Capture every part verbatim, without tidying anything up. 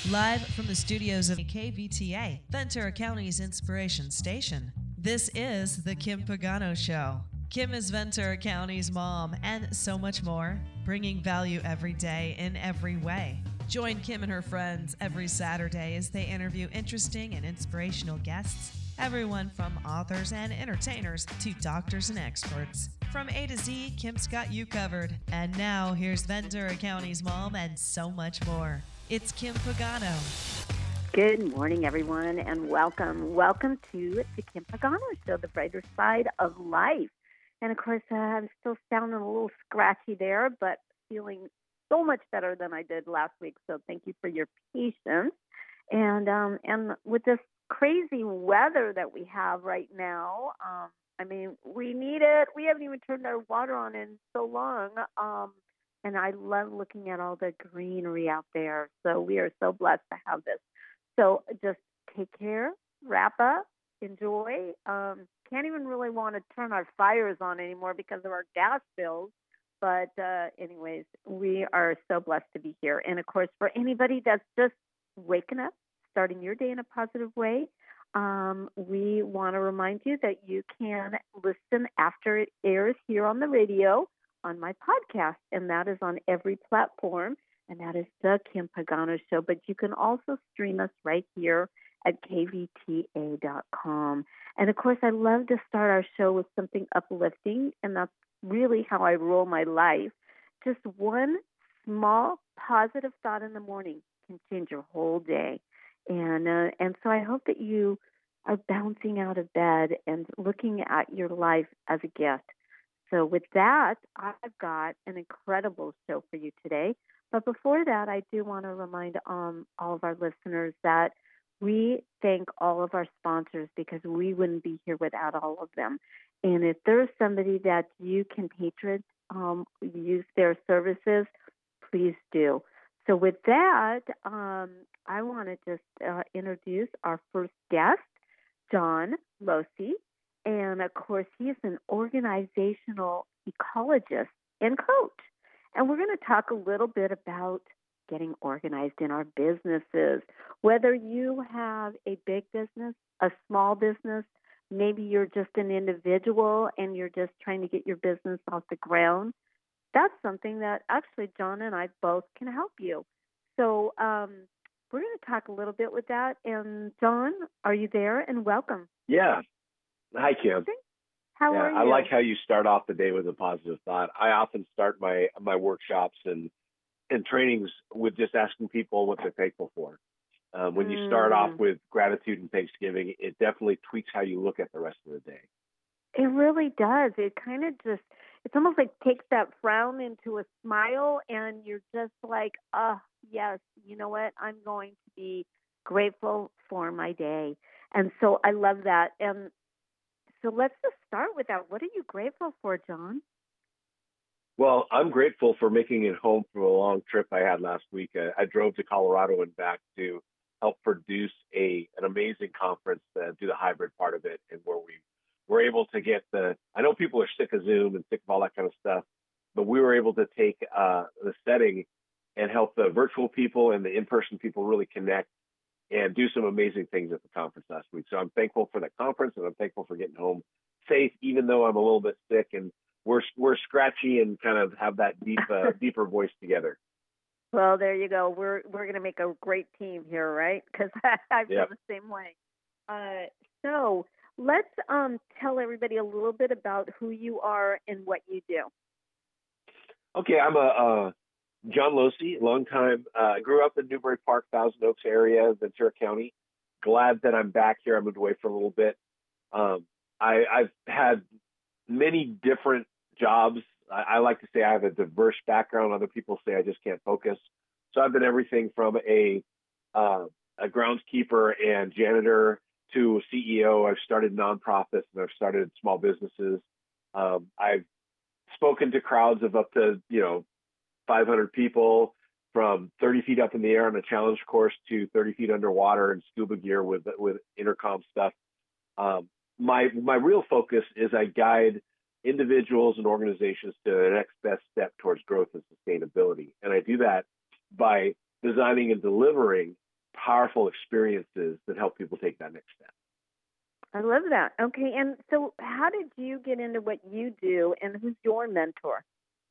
Live from the studios of K V T A, Ventura County's inspiration station, this is The Kim Pagano Show. Kim is Ventura County's mom and so much more, bringing value every day in every way. Join Kim and her friends every Saturday as they interview interesting and inspirational guests, everyone from authors and entertainers to doctors and experts. From A to Z, Kim's got you covered. And now, here's Ventura County's mom and so much more. It's Kim Pagano. Good morning, everyone, and welcome. Welcome to the Kim Pagano Show, the brighter side of life. And, of course, uh, I'm still sounding a little scratchy there, but feeling so much better than I did last week. So thank you for your patience. And um, and with this crazy weather that we have right now, um, I mean, we need it. We haven't even turned our water on in so long. Um, and I love looking at all the greenery out there. So we are so blessed to have this. So just take care, wrap up, enjoy. Um, can't even really want to turn our fires on anymore because of our gas bills. But uh, anyways, we are so blessed to be here. And, of course, for anybody that's just waking up, starting your day in a positive way, um, we want to remind you that you can listen after it airs here on the radio on my podcast, and that is on every platform, and that is The Kim Pagano Show. But you can also stream us right here at K V T A dot com. And, of course, I love to start our show with something uplifting, and that's really how I roll my life. Just one small positive thought in the morning can change your whole day. And uh, and so I hope that you are bouncing out of bed and looking at your life as a gift. So with that, I've got an incredible show for you today. But before that, I do want to remind um, all of our listeners that we thank all of our sponsors because we wouldn't be here without all of them. And if there's somebody that you can patron, um, use their services, please do. So with that, um, I want to just uh, introduce our first guest, John Losey. And, of course, he is an organizational ecologist and coach. And we're going to talk a little bit about getting organized in our businesses. Whether you have a big business, a small business, maybe you're just an individual and you're just trying to get your business off the ground, that's something that actually John and I both can help you. So um, we're going to talk a little bit with that. And John, are you there? And welcome. Yeah. Hi, Kim. How yeah, are you? I like how you start off the day with a positive thought. I often start my my workshops and, and trainings with just asking people what they're thankful for. Um, when mm. you start off with gratitude and Thanksgiving, it definitely tweaks how you look at the rest of the day. It really does. It kind of just, it's almost like takes that frown into a smile, and you're just like, oh, yes, you know what? I'm going to be grateful for my day. And so I love that. And so let's just start with that. What are you grateful for, John? Well, I'm grateful for making it home from a long trip I had last week. I, I drove to Colorado and back to help produce a an amazing conference, uh, do the hybrid part of it, and where we were able to get the, I know people are sick of Zoom and sick of all that kind of stuff, but we were able to take uh, the setting and help the virtual people and the in-person people really connect and do some amazing things at the conference last week. So I'm thankful for the conference, and I'm thankful for getting home safe, even though I'm a little bit sick, and we're we're scratchy and kind of have that deep, uh, deeper voice together. Well, there you go. We're we're going to make a great team here, right? Because I, I feel yep. the same way. Uh, so let's um, tell everybody a little bit about who you are and what you do. Okay, I'm a uh, John Losey, long time. I uh, grew up in Newbury Park, Thousand Oaks area, Ventura County. Glad that I'm back here. I moved away for a little bit. Um, I, I've had many different jobs. I, I like to say I have a diverse background. Other people say I just can't focus. So I've been everything from a uh, a groundskeeper and janitor to a C E O. I've started nonprofits and I've started small businesses. Um, I've spoken to crowds of up to, you know, five hundred people, from thirty feet up in the air on a challenge course to thirty feet underwater in scuba gear with with intercom stuff. Um, my my real focus is I guide individuals and organizations to the next best step towards growth and sustainability, and I do that by designing and delivering powerful experiences that help people take that next step. I love that. Okay, and so how did you get into what you do, and who's your mentor?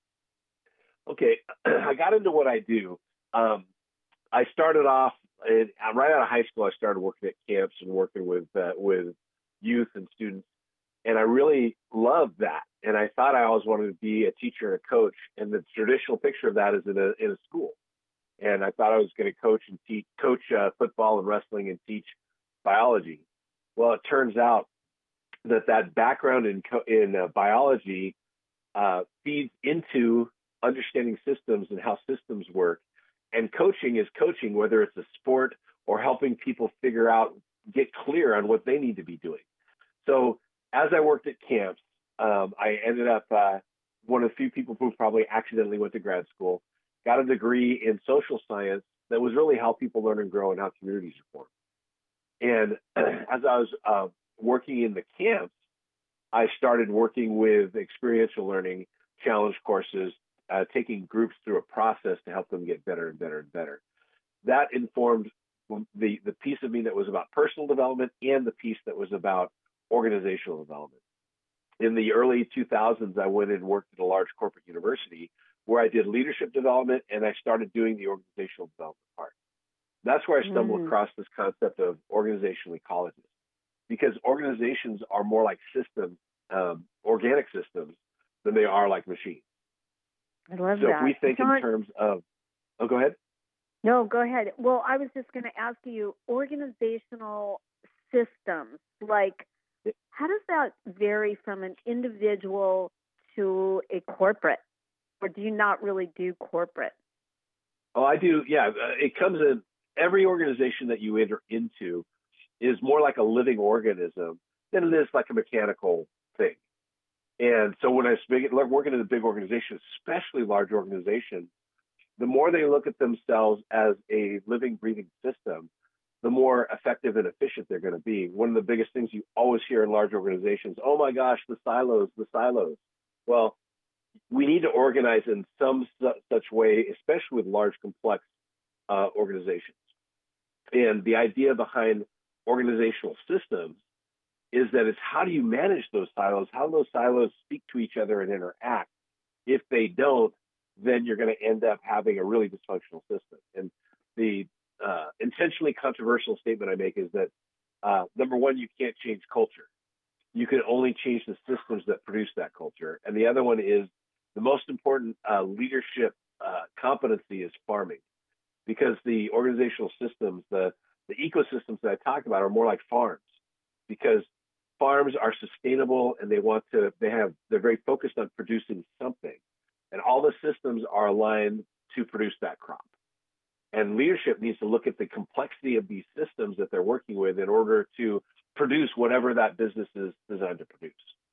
Okay, I got into what I do. Um, I started off in, right out of high school. I started working at camps and working with uh, with youth and students, and I really loved that. And I thought I always wanted to be a teacher and a coach. And the traditional picture of that is in a in a school. And I thought I was going to coach and teach, coach uh, football and wrestling and teach biology. Well, it turns out that that background in co- in uh, biology uh, feeds into understanding systems and how systems work. And coaching is coaching, whether it's a sport or helping people figure out, get clear on what they need to be doing. So as I worked at camps, um, I ended up uh, one of the few people who probably accidentally went to grad school, got a degree in social science that was really how people learn and grow and how communities are formed. And as I was uh, working in the camps, I started working with experiential learning, challenge courses, uh, taking groups through a process to help them get better and better and better. That informed the, the piece of me that was about personal development and the piece that was about organizational development. In the early two thousands, I went and worked at a large corporate university where I did leadership development, and I started doing the organizational development part. That's where I stumbled mm. across this concept of organizational ecologists, because organizations are more like systems, um, organic systems, than they are like machines. I love so that. So if we think John, in terms of, oh, go ahead. No, go ahead. Well, I was just going to ask you, organizational systems, like, how does that vary from an individual to a corporate? Or do you not really do corporate? Oh, I do. Yeah. It comes in every organization that you enter into is more like a living organism than it is like a mechanical thing. And so when I was working in a big organization, especially large organizations, the more they look at themselves as a living, breathing system, the more effective and efficient they're going to be. One of the biggest things you always hear in large organizations, oh my gosh, the silos, the silos. Well, we need to organize in some su- such way, especially with large, complex uh, organizations. And the idea behind organizational systems is that it's how do you manage those silos? How do those silos speak to each other and interact? If they don't, then you're going to end up having a really dysfunctional system. And the uh, intentionally controversial statement I make is that, uh, number one, you can't change culture. You can only change the systems that produce that culture. And the other one is the most important uh, leadership uh, competency is farming, because the organizational systems, the, the ecosystems that I talked about are more like farms, because farms are sustainable and they want to, they have, they're very focused on producing something. And all the systems are aligned to produce that crop. And leadership needs to look at the complexity of these systems that they're working with in order to produce whatever that business is designed to produce.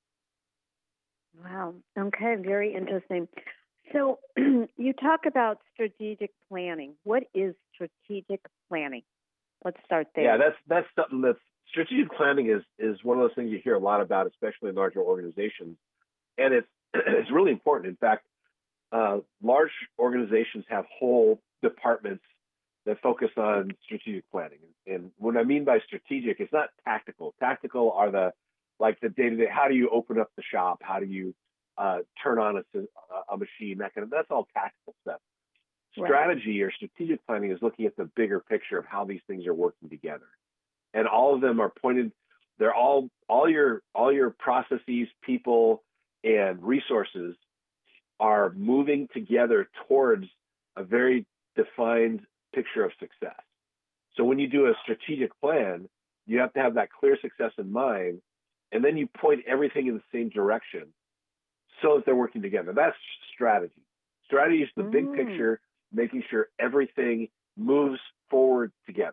Wow. Okay. Very interesting. So you talk about strategic planning. What is strategic planning? Let's start there. Yeah, that's that's something that's strategic planning is is one of those things you hear a lot about, especially in larger organizations, and it's it's really important. In fact, uh, large organizations have whole departments that focus on strategic planning. And what I mean by strategic, it's not tactical. Tactical are the like the day to day. How do you open up the shop? How do you uh, turn on a, a machine? That kind of that's all tactical stuff. Strategy right. or strategic planning is looking at the bigger picture of how these things are working together, and all of them are pointed. They're all all your all your processes, people, and resources are moving together towards a very defined picture of success. So when you do a strategic plan, you have to have that clear success in mind, and then you point everything in the same direction so that they're working together. That's strategy. Strategy is the mm. big picture, making sure everything moves forward together.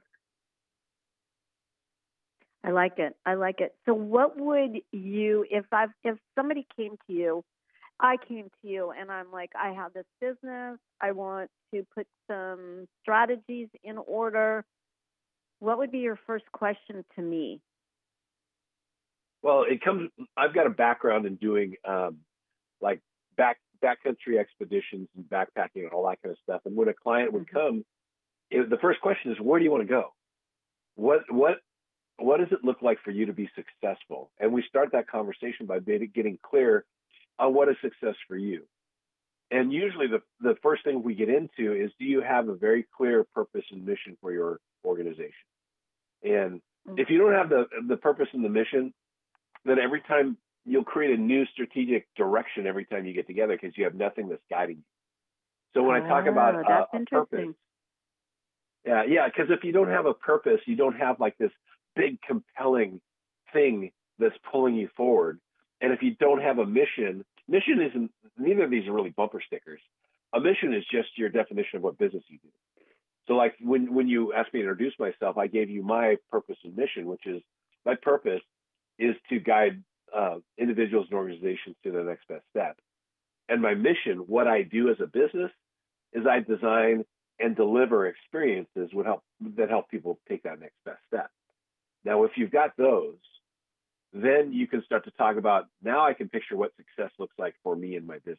I like it. I like it. So what would you, if I if somebody came to you, I came to you and I'm like, I have this business, I want to put some strategies in order, what would be your first question to me? Well, it comes, I've got a background in doing um, like back backcountry expeditions and backpacking and all that kind of stuff. And when a client would come it, the first question is, where do you want to go? What what what does it look like for you to be successful? And we start that conversation by getting clear on what is success for you. And usually the, the first thing we get into is, do you have a very clear purpose and mission for your organization? And if you don't have the, the purpose and the mission, then every time you'll create a new strategic direction every time you get together because you have nothing that's guiding you. So when I talk about that's uh, a interesting. purpose, yeah, yeah, because if you don't have a purpose, you don't have like this big compelling thing that's pulling you forward. And if you don't have a mission, mission isn't, neither of these are really bumper stickers. A mission is just your definition of what business you do. So like when, when you asked me to introduce myself, I gave you my purpose and mission, which is my purpose is to guide uh, individuals and organizations to the next best step. And my mission, what I do as a business, is I design and deliver experiences would help that help people take that next best step. Now, if you've got those, then you can start to talk about, now I can picture what success looks like for me in my business.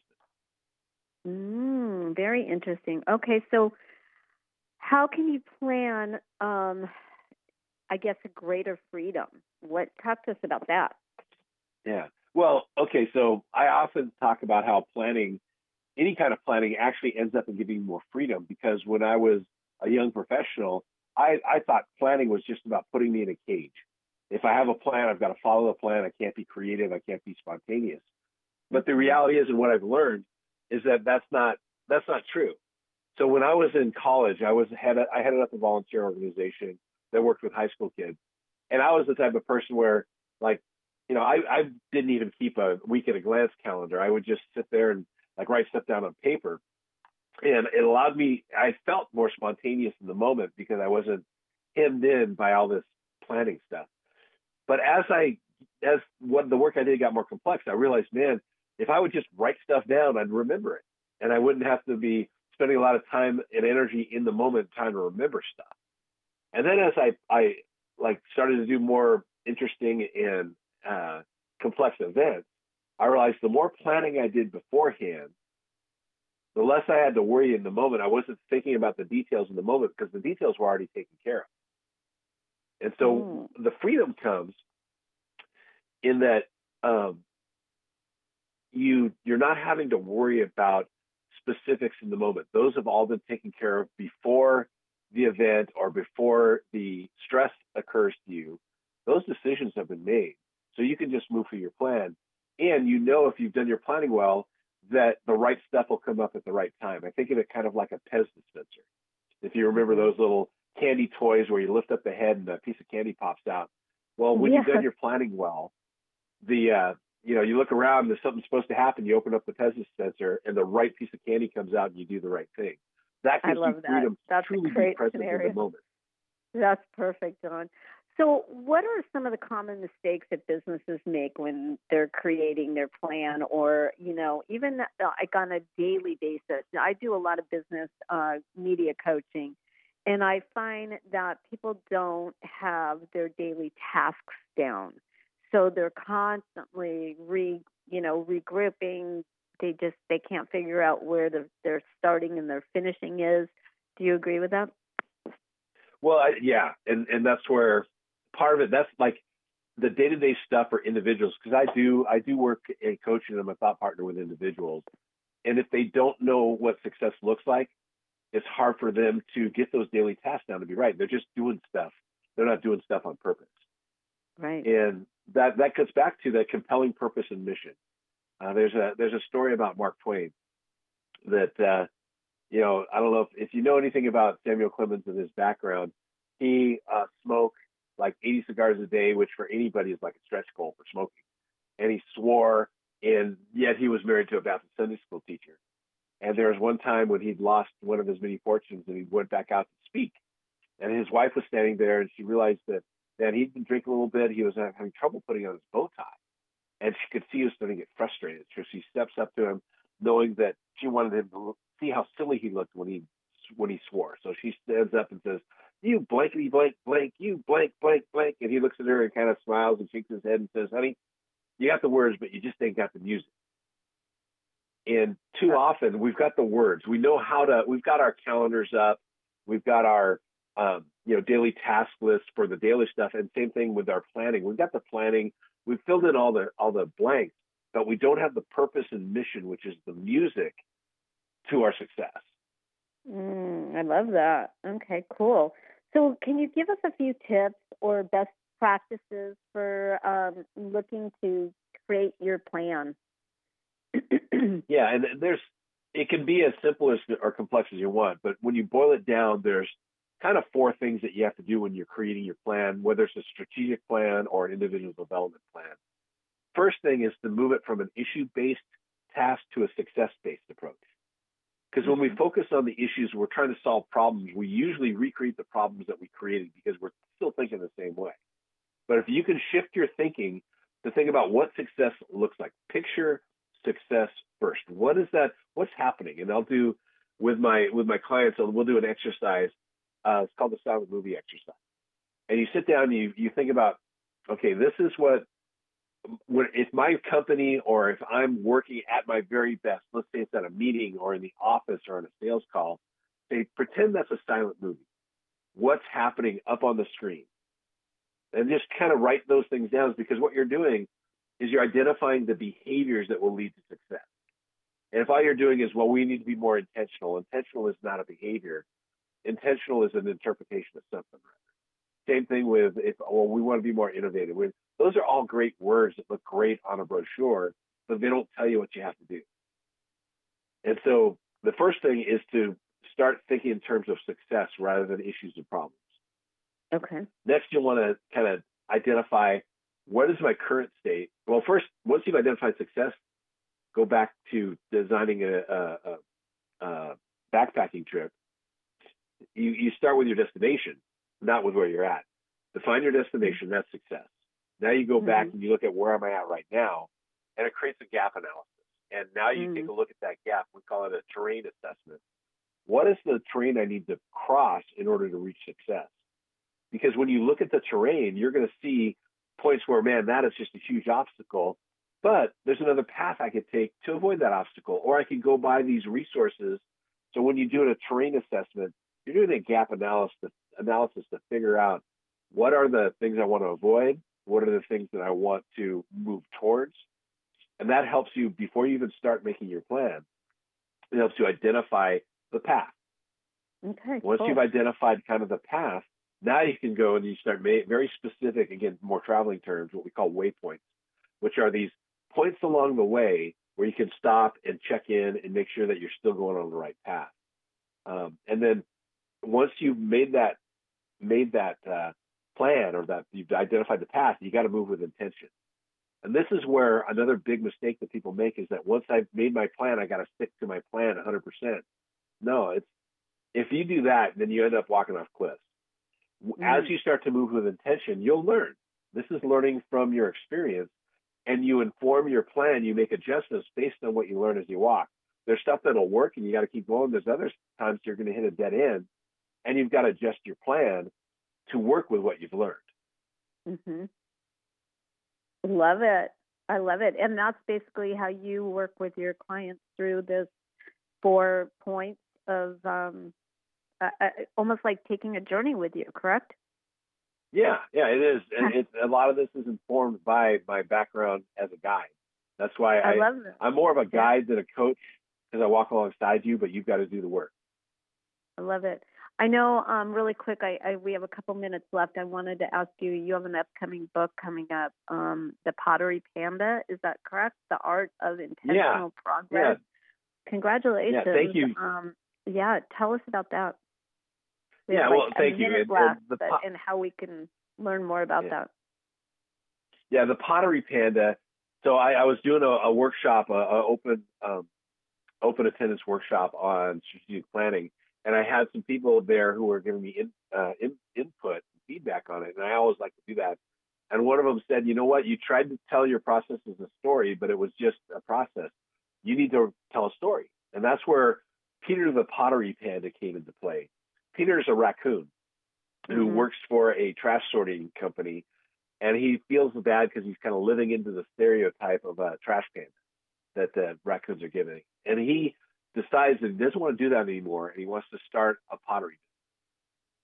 Mm, very interesting. Okay, so how can you plan, um, I guess, a greater freedom? What talk to us about that? Yeah. Well, okay, so I often talk about how planning, any kind of planning actually ends up in giving you more freedom, because when I was a young professional, I, I thought planning was just about putting me in a cage. If I have a plan, I've got to follow the plan. I can't be creative. I can't be spontaneous. But the reality is, and what I've learned is that that's not, that's not true. So when I was in college, I was head, I headed up a volunteer organization that worked with high school kids. And I was the type of person where, like, you know, I, I didn't even keep a week at a glance calendar. I would just sit there and like write stuff down on paper. And it allowed me, I felt more spontaneous in the moment because I wasn't hemmed in by all this planning stuff. But as I, as what the work I did got more complex, I realized, man, if I would just write stuff down, I'd remember it. And I wouldn't have to be spending a lot of time and energy in the moment trying to remember stuff. And then as I, I like started to do more interesting and uh, complex events, I realized the more planning I did beforehand, the less I had to worry in the moment. I wasn't thinking about the details in the moment because the details were already taken care of. And so mm. the freedom comes in that um, you, you're not having to worry about specifics in the moment. Those have all been taken care of before the event or before the stress occurs to you. Those decisions have been made. So you can just move for your plan. And you know, if you've done your planning well, that the right stuff will come up at the right time. I think of it kind of like a Pez dispenser. If you remember those little candy toys where you lift up the head and a piece of candy pops out. Well, when yeah. you've done your planning well, the uh, you know, you look around and there's something supposed to happen. You open up the Pez dispenser and the right piece of candy comes out and you do the right thing. That gives you freedom that. to truly be present scenario. in the moment. That's perfect, John. So what are some of the common mistakes that businesses make when they're creating their plan, or, you know, even like on a daily basis? I do a lot of business uh, media coaching, and I find that people don't have their daily tasks down. So they're constantly re, you know, regrouping. They just, they can't figure out where the, their starting and their finishing is. Do you agree with that? Well, I, yeah. And, and that's where part of it, that's like the day-to-day stuff for individuals. Cause I do, I do work in coaching. I'm a thought partner with individuals. And if they don't know what success looks like, it's hard for them to get those daily tasks down to be right. They're just doing stuff. They're not doing stuff on purpose. Right. And that, that gets back to that compelling purpose and mission. Uh, there's a, there's a story about Mark Twain that, uh, you know, I don't know if, if you know anything about Samuel Clemens and his background. He uh, smoked like eighty cigars a day, which for anybody is like a stretch goal for smoking. And he swore, and yet he was married to a Baptist Sunday school teacher. And there was one time when he'd lost one of his many fortunes and he went back out to speak. And his wife was standing there, and she realized that, that he'd been drinking a little bit. He was having trouble putting on his bow tie. And she could see he was starting to get frustrated. So she steps up to him, knowing that she wanted him to see how silly he looked when he when he swore. So she stands up and says, "You blankety blank blank, you blank blank blank." And he looks at her and kind of smiles and shakes his head and says, "Honey, you got the words, but you just ain't got the music." And too often we've got the words. We know how to, we've got our calendars up. We've got our, um, you know, daily task list for the daily stuff, and same thing with our planning. We've got the planning. We've filled in all the all the blanks, but we don't have the purpose and mission, which is the music to our success. Mm, I love that. Okay, cool. So can you give us a few tips or best practices for um, looking to create your plan? Yeah, and there's it can be as simple as or complex as you want, but when you boil it down, there's kind of four things that you have to do when you're creating your plan, whether it's a strategic plan or an individual development plan. First thing is to move it from an issue-based task to a success-based approach. Because when we focus on the issues, we're trying to solve problems, we usually recreate the problems that we created because we're still thinking the same way. But if you can shift your thinking to think about what success looks like, picture success first. What is that? What's happening? And I'll do with my with my clients, we'll do an exercise. Uh, it's called the silent movie exercise. And you sit down and you, you think about, okay, this is what, when, if my company or if I'm working at my very best, let's say it's at a meeting or in the office or on a sales call, say, pretend that's a silent movie. What's happening up on the screen? And just kind of write those things down, because what you're doing is you're identifying the behaviors that will lead to success. And if all you're doing is, well, we need to be more intentional. Intentional is not a behavior. Intentional is an interpretation of something. Same thing with, if, well, we want to be more innovative. We, those are all great words that look great on a brochure, but they don't tell you what you have to do. And so the first thing is to start thinking in terms of success rather than issues and problems. Okay. Next, you'll want to kind of identify, what is my current state? Well, first, once you've identified success, go back to designing a, a, a, a backpacking trip. You, you start with your destination, not with where you're at. Define your destination, that's success. Now you go mm-hmm. back and you look at, where am I at right now? And it creates a gap analysis. And now you mm-hmm. take a look at that gap. We call it a terrain assessment. What is the terrain I need to cross in order to reach success? Because when you look at the terrain, you're going to see points where, man, that is just a huge obstacle, but there's another path I could take to avoid that obstacle, or I could go buy these resources. So when you do a terrain assessment, you're doing a gap analysis, analysis to figure out, what are the things I want to avoid? What are the things that I want to move towards? And that helps you, before you even start making your plan, it helps you identify the path. Okay. Once cool. you've identified kind of the path, now you can go and you start ma- very specific, again, more traveling terms, what we call waypoints, which are these points along the way where you can stop and check in and make sure that you're still going on the right path. Um, and then once you've made that made that uh, plan, or that you've identified the path, you got to move with intention. And this is where another big mistake that people make is that once I've made my plan, I got to stick to my plan one hundred percent. No, it's if you do that, then you end up walking off cliffs. As you start to move with intention, you'll learn. This is learning from your experience, and you inform your plan. You make adjustments based on what you learn as you walk. There's stuff that'll work, and you got to keep going. There's other times you're going to hit a dead end, and you've got to adjust your plan to work with what you've learned. Mm-hmm. Love it. I love it. And that's basically how you work with your clients, through this four points of um, uh, uh, almost like taking a journey with you, correct? Yeah, yeah, it is. And it's, a lot of this is informed by my background as a guide. That's why I, I love it. I'm more of a guide than a coach, because I walk alongside you, but you've got to do the work. I love it. I know, um, really quick, I, I we have a couple minutes left. I wanted to ask you, you have an upcoming book coming up, um, The Pottery Panda. Is that correct? The Art of Intentional yeah. Progress. Yeah. Congratulations. Yeah, thank you. Um, yeah, tell us about that. We yeah, have well, like thank a you. minute And, left, and, the but, po- and how we can learn more about yeah. that. Yeah, the Pottery Panda. So I, I was doing a, a workshop, a, a open um, open attendance workshop on strategic planning. And I had some people there who were giving me in, uh, in, input and feedback on it. And I always like to do that. And one of them said, you know what, you tried to tell your process as a story, but it was just a process. You need to tell a story. And that's where Peter the Pottery Panda came into play. Peter's a raccoon who Mm-hmm. works for a trash sorting company. And he feels bad because he's kind of living into the stereotype of a trash panda that the raccoons are giving. And he decides that he doesn't want to do that anymore, and he wants to start a pottery.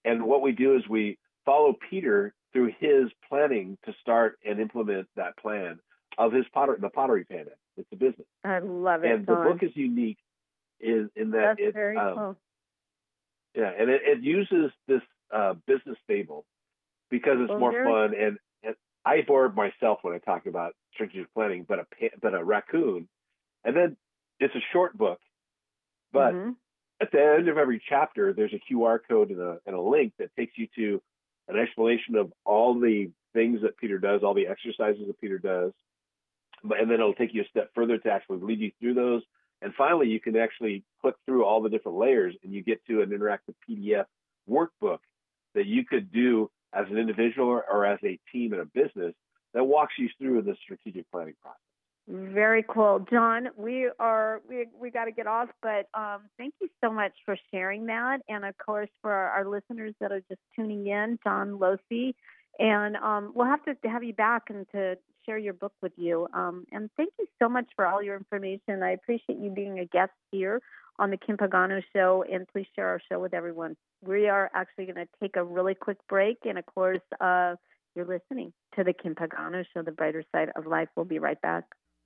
And what we do is we follow Peter through his planning to start and implement that plan of his potter, the Pottery Panda. It's a business. I love it. And the book is unique in, in that That's it, very um, cool. Yeah, and it, it uses this uh, business fable because it's Well, more very- fun. And, and I bored myself when I talk about strategic planning, but a but a raccoon, and then it's a short book, but mm-hmm. at the end of every chapter, there's a Q R code and a, and a link that takes you to an explanation of all the things that Peter does, all the exercises that Peter does, and then it'll take you a step further to actually lead you through those. And finally, you can actually click through all the different layers, and you get to an interactive P D F workbook that you could do as an individual or, or as a team in a business that walks you through the strategic planning process. Very cool. John, we are, we we got to get off, but um, thank you so much for sharing that. And of course, for our, our listeners that are just tuning in, John Losey, and um, we'll have to have you back and to share your book with you. Um, and thank you so much for all your information. I appreciate you being a guest here on the Kim Pagano Show, and please share our show with everyone. We are actually going to take a really quick break, and of course, uh, you're listening to the Kim Pagano Show, The Brighter Side of Life. We'll be right back.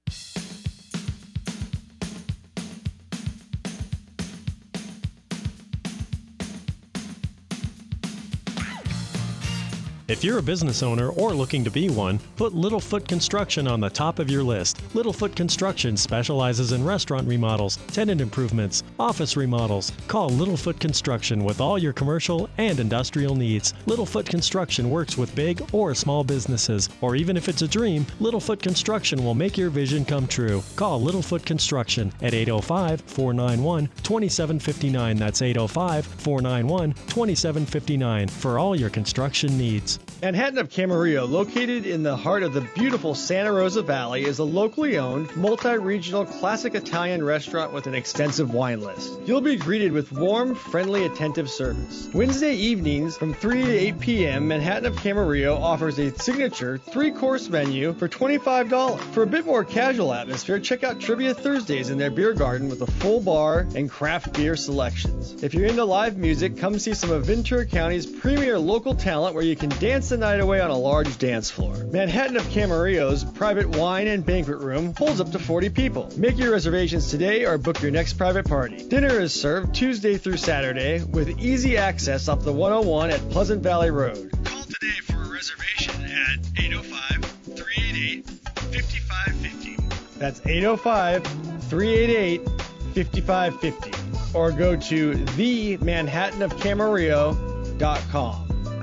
If you're a business owner or looking to be one, put Littlefoot Construction on the top of your list. Littlefoot Construction specializes in restaurant remodels, tenant improvements, office remodels. Call Littlefoot Construction with all your commercial and industrial needs. Littlefoot Construction works with big or small businesses, or even if it's a dream, Littlefoot Construction will make your vision come true. Call Littlefoot Construction at eight oh five, four nine one, two seven five nine. That's eight oh five, four nine one, two seven five nine for all your construction needs. Manhattan of Camarillo, located in the heart of the beautiful Santa Rosa Valley, is a locally owned, multi-regional classic Italian restaurant with an extensive wine list. You'll be greeted with warm, friendly, attentive service. Wednesday evenings from three to eight p.m., Manhattan of Camarillo offers a signature three-course menu for twenty-five dollars. For a bit more casual atmosphere, check out Trivia Thursdays in their beer garden with a full bar and craft beer selections. If you're into live music, come see some of Ventura County's premier local talent where you can dance the night away on a large dance floor. Manhattan of Camarillo's private wine and banquet room holds up to forty people. Make your reservations today or book your next private party. Dinner is served Tuesday through Saturday with easy access up the one oh one at Pleasant Valley Road. Call today for a reservation at eight oh five, three eight eight, five five five zero. That's eight oh five, three eight eight, five five five zero. Or go to the manhattan of camarillo dot com.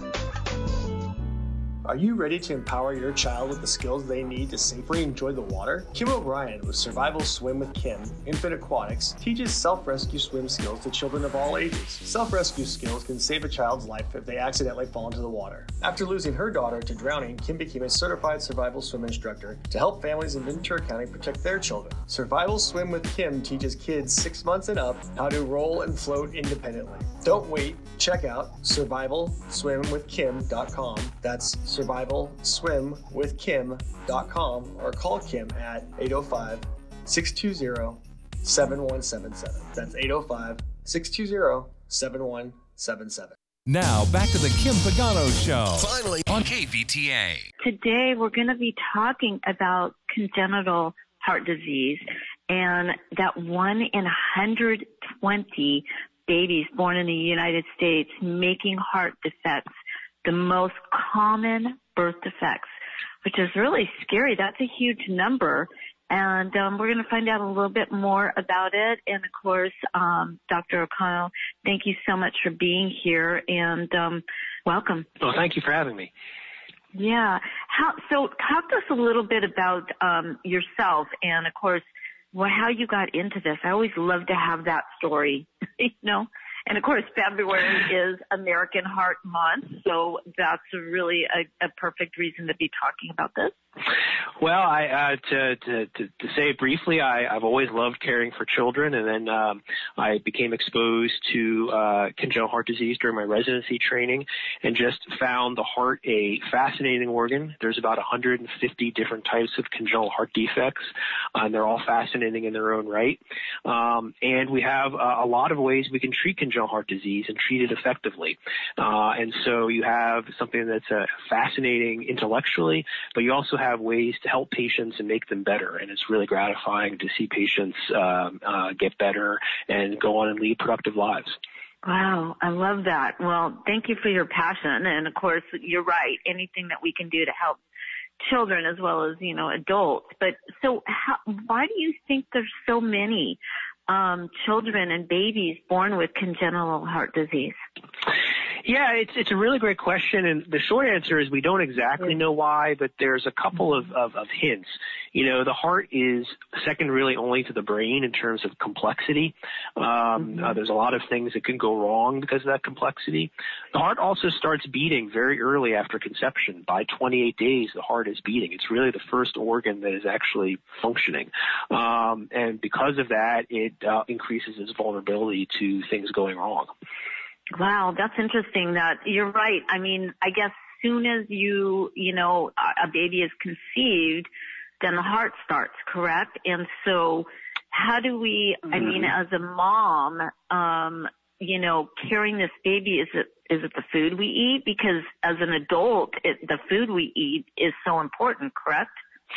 Are you ready to empower your child with the skills they need to safely enjoy the water? Kim O'Brien with Survival Swim with Kim, Infant Aquatics, teaches self-rescue swim skills to children of all ages. Self-rescue skills can save a child's life if they accidentally fall into the water. After losing her daughter to drowning, Kim became a certified survival swim instructor to help families in Ventura County protect their children. Survival Swim with Kim teaches kids six months and up how to roll and float independently. Don't wait. Check out survival swim with kim dot com. That's survival swim with kim dot com or call Kim at eight oh five, six two zero, seven one seven seven. That's eight oh five, six two zero, seven one seven seven. Now, back to the Kim Pagano Show. Finally on K V T A. Today, we're going to be talking about congenital heart disease and that one in one hundred twenty babies born in the United States making heart defects, the most common birth defects, which is really scary. That's a huge number. And um, we're going to find out a little bit more about it. And, of course, um, Doctor O'Connell, thank you so much for being here, and um, welcome. Well, thank you for having me. Yeah. How, so talk to us a little bit about um, yourself and, of course, well, how you got into this. I always love to have that story, you know. And, of course, February is American Heart Month, so that's really a, a perfect reason to be talking about this. Well, I, uh, to, to, to, to say it briefly, I, I've always loved caring for children, and then um, I became exposed to uh, congenital heart disease during my residency training and just found the heart a fascinating organ. There's about one hundred fifty different types of congenital heart defects, uh, and they're all fascinating in their own right. Um, and we have uh, a lot of ways we can treat congenital heart disease and treat it effectively. Uh, and so you have something that's uh, fascinating intellectually, but you also have ways to help patients and make them better. And it's really gratifying to see patients um, uh, get better and go on and lead productive lives. Wow, I love that. Well, thank you for your passion. And of course, you're right. Anything that we can do to help children as well as, you know, adults. But so how, why do you think there's so many um, children and babies born with congenital heart disease? Yeah, it's it's a really great question, and the short answer is we don't exactly know why, but there's a couple of, of, of hints. You know, the heart is second really only to the brain in terms of complexity. Um, mm-hmm. uh, there's a lot of things that can go wrong because of that complexity. The heart also starts beating very early after conception. By twenty-eight days, the heart is beating. It's really the first organ that is actually functioning. Um, and because of that, it uh, increases its vulnerability to things going wrong. Wow, that's interesting. That you're right. I mean, I guess soon as you, you know, a baby is conceived, then the heart starts, correct? And so how do we, mm-hmm. I mean, as a mom, um, you know, carrying this baby, is it, is it the food we eat? Because as an adult, it, the food we eat is so important, correct?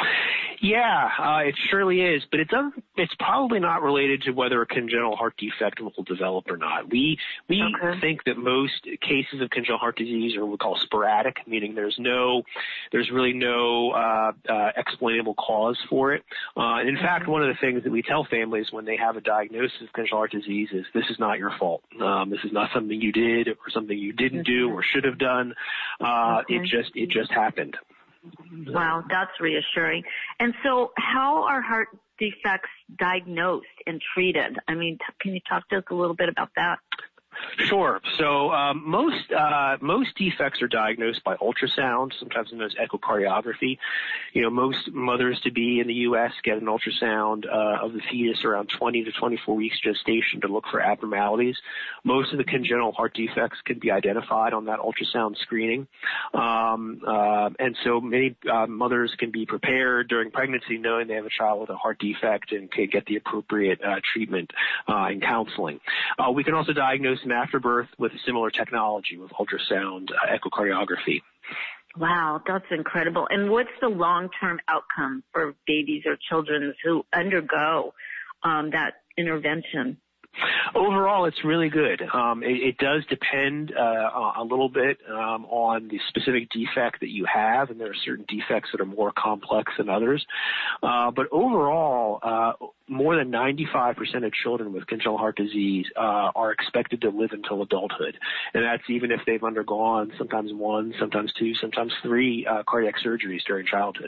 Yeah, uh, it surely is, but it doesn't, it's probably not related to whether a congenital heart defect will develop or not. We we okay. think that most cases of congenital heart disease are what we call sporadic, meaning there's no, there's really no uh, uh, explainable cause for it. Uh, and in mm-hmm. fact, one of the things that we tell families when they have a diagnosis of congenital heart disease is this is not your fault. Um, this is not something you did or something you didn't mm-hmm. do or should have done. Uh, okay. It just it just happened. Wow, that's reassuring. And so how are heart defects diagnosed and treated? I mean, t- can you talk to us a little bit about that? Sure. So um, most uh, most defects are diagnosed by ultrasound, sometimes known as echocardiography. You know, most mothers to be in the U S get an ultrasound uh, of the fetus around twenty to twenty-four weeks gestation to look for abnormalities. Most of the congenital heart defects can be identified on that ultrasound screening, um, uh, and so many uh, mothers can be prepared during pregnancy knowing they have a child with a heart defect and can get the appropriate uh, treatment uh, and counseling. Uh, we can also diagnose them after birth with similar technology, with ultrasound uh, echocardiography. Wow, that's incredible. And what's the long-term outcome for babies or children who undergo um, that intervention? Overall, it's really good. Um, it, it does depend uh, a little bit um, on the specific defect that you have, and there are certain defects that are more complex than others. Uh, but overall, uh, more than ninety-five percent of children with congenital heart disease uh, are expected to live until adulthood, and that's even if they've undergone sometimes one, sometimes two, sometimes three uh, cardiac surgeries during childhood.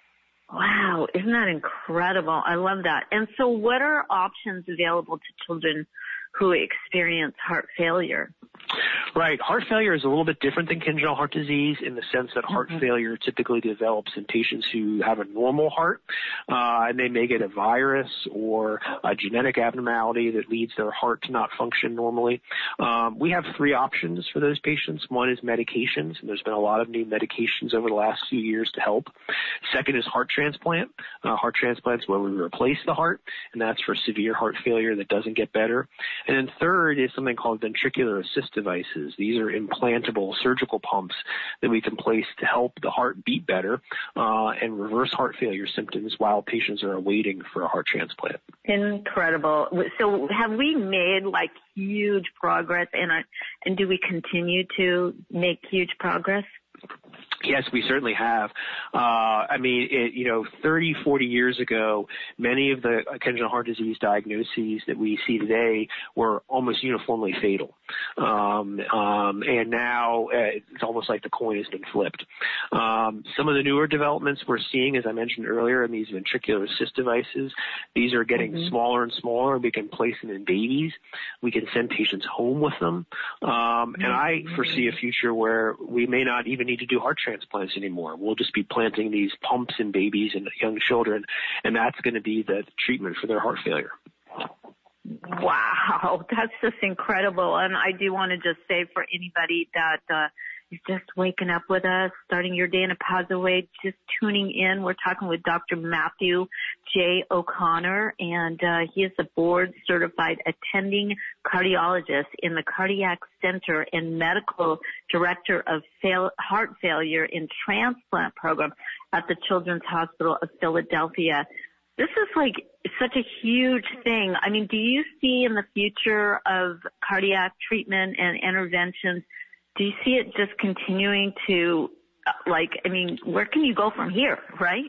Wow, isn't that incredible? I love that. And so what are options available to children who experience heart failure? Right. Heart failure is a little bit different than congenital heart disease in the sense that heart mm-hmm. failure typically develops in patients who have a normal heart, uh, and they may get a virus or a genetic abnormality that leads their heart to not function normally. Um, we have three options for those patients. One is medications, and there's been a lot of new medications over the last few years to help. Second is heart transplant. Uh, heart transplant is where we replace the heart, and that's for severe heart failure that doesn't get better. And then third is something called ventricular assist devices. These are implantable surgical pumps that we can place to help the heart beat better uh, and reverse heart failure symptoms while patients are awaiting for a heart transplant. Incredible. So have we made like huge progress, and, uh, and do we continue to make huge progress? Yes, we certainly have. Uh, I mean, it, you know, thirty, forty years ago, many of the congenital heart disease diagnoses that we see today were almost uniformly fatal. Um, um, and now uh, it's almost like the coin has been flipped. Um, some of the newer developments we're seeing, as I mentioned earlier, in these ventricular assist devices, these are getting mm-hmm. smaller and smaller. We can place them in babies. We can send patients home with them. Um, mm-hmm. And I foresee a future where we may not even need to do heart transplants anymore. We'll just be planting these pumps in babies and young children, and that's going to be the treatment for their heart failure. Wow, that's just incredible. And I do want to just say for anybody that uh, is just waking up with us, starting your day in a positive way, just tuning in, we're talking with Doctor Matthew J. O'Connor, and uh, he is a board-certified attending cardiologist in the Cardiac Center and medical director of fail- heart failure and transplant program at the Children's Hospital of Philadelphia. This is like such a huge thing. I mean, do you see in the future of cardiac treatment and interventions, do you see it just continuing to, like, I mean, where can you go from here, right?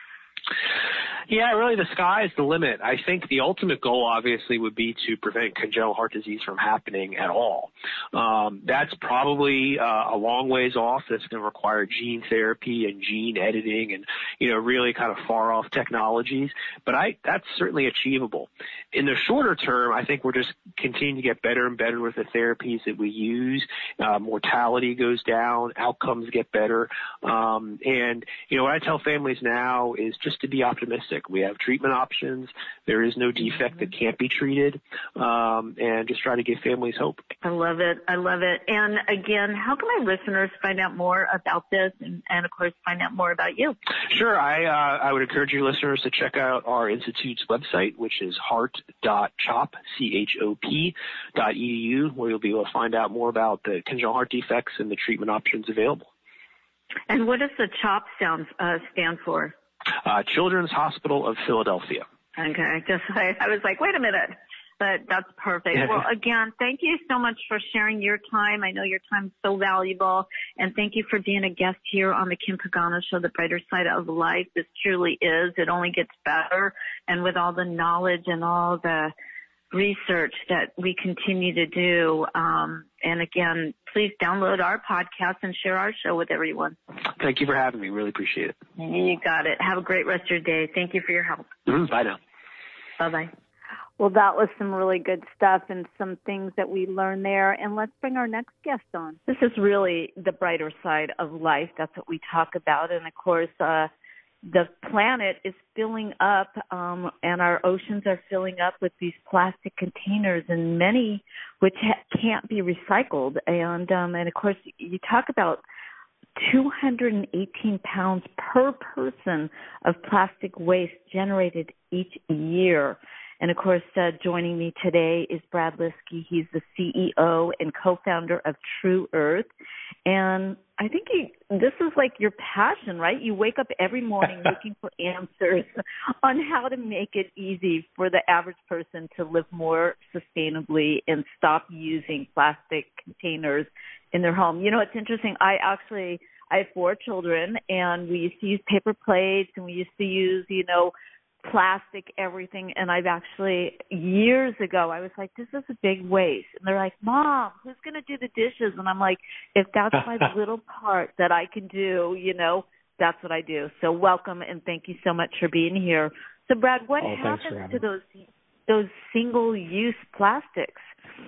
Yeah, really the sky is the limit. I think the ultimate goal obviously would be to prevent congenital heart disease from happening at all. Um, that's probably uh, a long ways off. That's going to require gene therapy and gene editing and, you know, really kind of far off technologies. But I, that's certainly achievable. In the shorter term, I think we're just continuing to get better and better with the therapies that we use. Uh, mortality goes down, outcomes get better. Um, and, you know, what I tell families now is just to be optimistic. We have treatment options. There is no defect that can't be treated, um, and just try to give families hope. I love it. I love it. And again, how can my listeners find out more about this and, and of course, find out more about you? Sure. I, uh, I would encourage your listeners to check out our Institute's website, which is heart dot chop, C H O P, dot E D U, where you'll be able to find out more about the congenital heart defects and the treatment options available. And what does the CHOP sound, uh, stand for? Uh, Children's Hospital of Philadelphia. Okay, just I, I was like, wait a minute, but that's perfect. Well, again, thank you so much for sharing your time. I know your time is so valuable, and thank you for being a guest here on the Kim Pagano Show, the brighter side of life. This truly is. It only gets better, and with all the knowledge and all the research that we continue to do. Um, and again, please download our podcast and share our show with everyone. Thank you for having me. Really appreciate it. You got it. Have a great rest of your day. Thank you for your help. Mm-hmm. Bye now. Bye-bye. Well, that was some really good stuff and some things that we learned there. And let's bring our next guest on. This is really the brighter side of life. That's what we talk about. And, of course, uh, the planet is filling up, um, and our oceans are filling up with these plastic containers, and many which ha- can't be recycled. And, um, and of course, you talk about two hundred eighteen pounds per person of plastic waste generated each year. And, of course, uh, joining me today is Brad Liskey. He's the C E O and co-founder of True Earth. And I think he, this is like your passion, right? You wake up every morning looking for answers on how to make it easy for the average person to live more sustainably and stop using plastic containers in their home. You know, it's interesting. I actually, I have four children, and we used to use paper plates, and we used to use, you know, plastic everything, and I've actually, years ago, I was like, this is a big waste. And they're like, Mom, who's going to do the dishes? And I'm like, if that's my little part that I can do, you know, that's what I do. So welcome, and thank you so much for being here. So, Brad, what oh, happens to those those single-use plastics?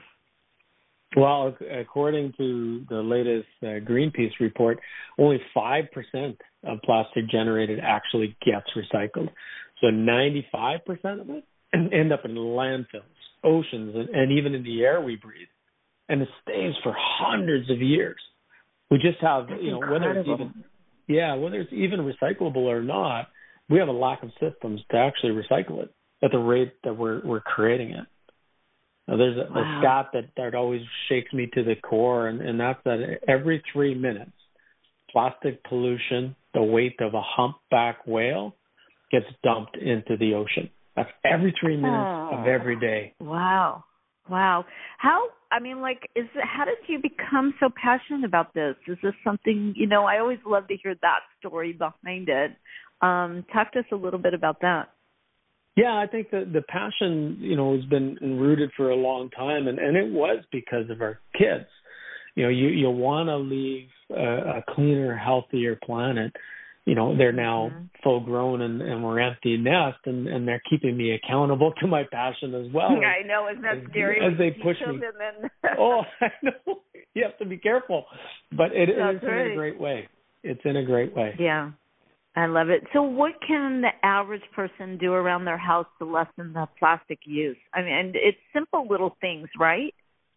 Well, according to the latest uh, Greenpeace report, only five percent of plastic generated actually gets recycled. So ninety-five percent of it end up in landfills, oceans, and, and even in the air we breathe. And it stays for hundreds of years. We just have, That's you know, incredible. whether it's even, yeah, whether it's even recyclable or not, we have a lack of systems to actually recycle it at the rate that we're we're creating it. Now, there's a, wow. a stat that, that always shakes me to the core, and, and that's that every three minutes, plastic pollution, the weight of a humpback whale, gets dumped into the ocean. That's every three minutes oh. of every day. Wow. Wow. How, I mean, like, is it, how did you become so passionate about this? Is this something, you know, I always love to hear that story behind it. Um, talk to us a little bit about that. Yeah, I think that the passion, you know, has been rooted for a long time, and, and it was because of our kids. You know, you, you want to leave a, a cleaner, healthier planet. You know, they're now mm-hmm. full grown and, and we're empty nest, and, and they're keeping me accountable to my passion as well. I know, isn't that as, scary? As they push me. Then... oh, I know. You have to be careful. But it, it is right. in a great way. It's in a great way. Yeah, I love it. So what can the average person do around their house to lessen the plastic use? I mean, and it's simple little things, right?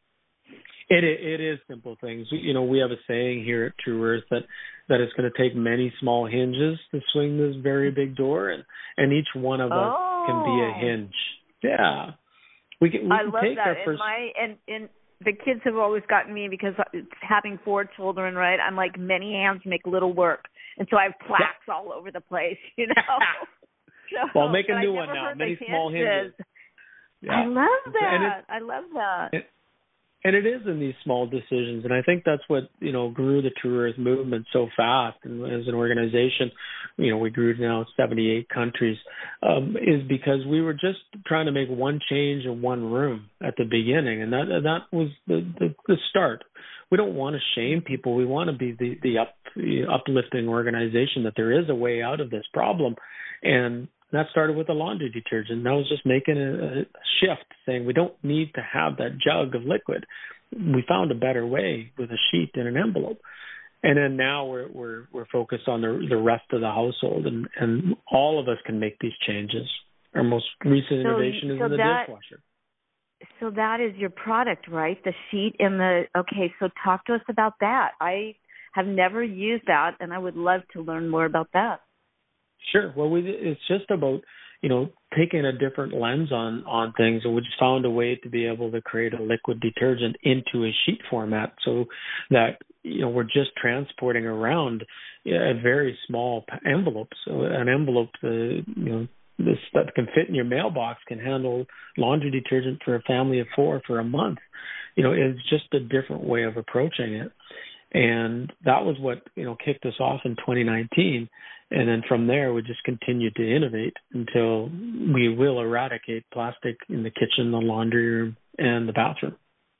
It it is simple things. You know, we have a saying here at True Earth that, that it's going to take many small hinges to swing this very big door, and, and each one of us oh. can be a hinge. Yeah. We can, we I can love take that. our first... And, my, and, and the kids have always gotten me because having four children, right, I'm like, many hands make little work. And so I have plaques yeah. all over the place, you know. so, well, make a new one now. Many small hinges. Yeah. I love that. It, I love that. It, And it is in these small decisions, and I think that's what, you know, grew the True Earth movement so fast. And as an organization, you know, we grew to now seventy-eight countries, um, is because we were just trying to make one change in one room at the beginning, and that that was the, the, the start. We don't want to shame people. We want to be the, the up, the uplifting organization that there is a way out of this problem. And that started with the laundry detergent. That was just making a, a shift, saying we don't need to have that jug of liquid. We found a better way with a sheet and an envelope. And then now we're we're we're focused on the the rest of the household, and, and all of us can make these changes. Our most recent so, innovation is so in the that, dishwasher. So that is your product, right? The sheet and the okay. So talk to us about that. I have never used that, and I would love to learn more about that. Sure. Well, we, it's just about, you know, taking a different lens on, on things, and we just found a way to be able to create a liquid detergent into a sheet format so that, you know, we're just transporting around a very small envelope. So an envelope, uh, you know, this that can fit in your mailbox can handle laundry detergent for a family of four for a month. You know, it's just a different way of approaching it. And that was what, you know, kicked us off in twenty nineteen. And then from there, we just continued to innovate until we will eradicate plastic in the kitchen, the laundry room, and the bathroom.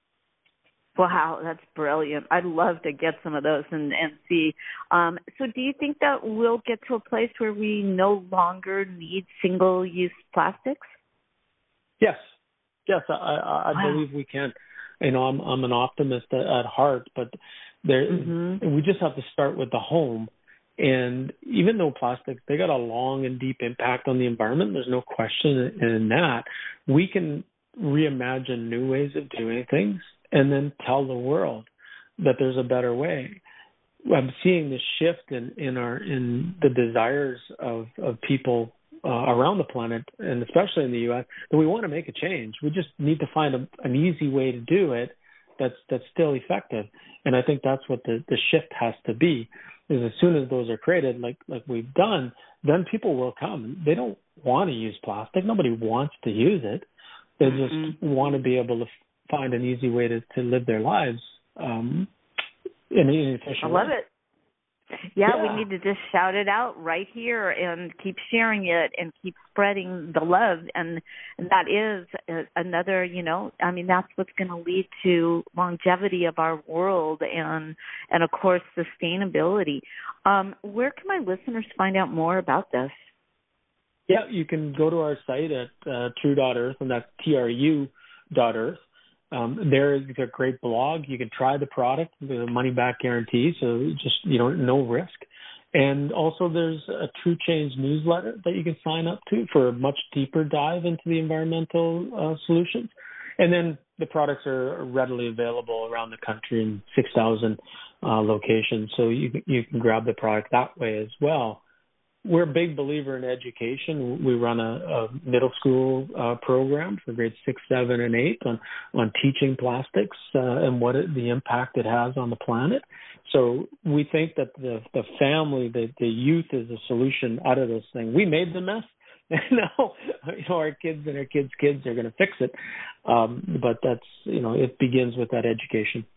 Wow, that's brilliant. I'd love to get some of those and, and see. Um, so do you think that we'll get to a place where we no longer need single-use plastics? Yes. Yes, I, I, I wow. believe we can. You know, I'm, I'm an optimist at, at heart, but there, mm-hmm. we just have to start with the home. And even though plastics, they got a long and deep impact on the environment, there's no question in that, we can reimagine new ways of doing things and then tell the world that there's a better way. I'm seeing this shift in, in our in the desires of, of people uh, around the planet, and especially in the U S, that we want to make a change. We just need to find a, an easy way to do it that's that's still effective. And I think that's what the, the shift has to be. Is as soon as those are created, like like we've done, then people will come. They don't want to use plastic. Nobody wants to use it. They just mm-hmm. want to be able to find an easy way to, to live their lives um, in an efficient way. I love way. it. Yeah, yeah, we need to just shout it out right here and keep sharing it and keep spreading the love. And, and that is another, you know, I mean, that's what's going to lead to longevity of our world and, and of course, sustainability. Um, where can my listeners find out more about this? Yeah, you can go to our site at uh, true dot earth, and that's T R U dot earth. Um, there is a great blog. You can try the product, the money back guarantee, so just, you know, no risk. And also there's a True Change newsletter that you can sign up to for a much deeper dive into the environmental uh, solutions. And then the products are readily available around the country in six thousand uh, locations, so you, you can grab the product that way as well. We're a big believer in education. We run a, a middle school uh, program for grades six, seven, and eight on, on teaching plastics uh, and what it, the impact it has on the planet. So we think that the, the family, the, the youth is a solution out of this thing. We made the mess. And now, you know, our kids and our kids' kids are going to fix it. Um, but that's, you know, it begins with that education.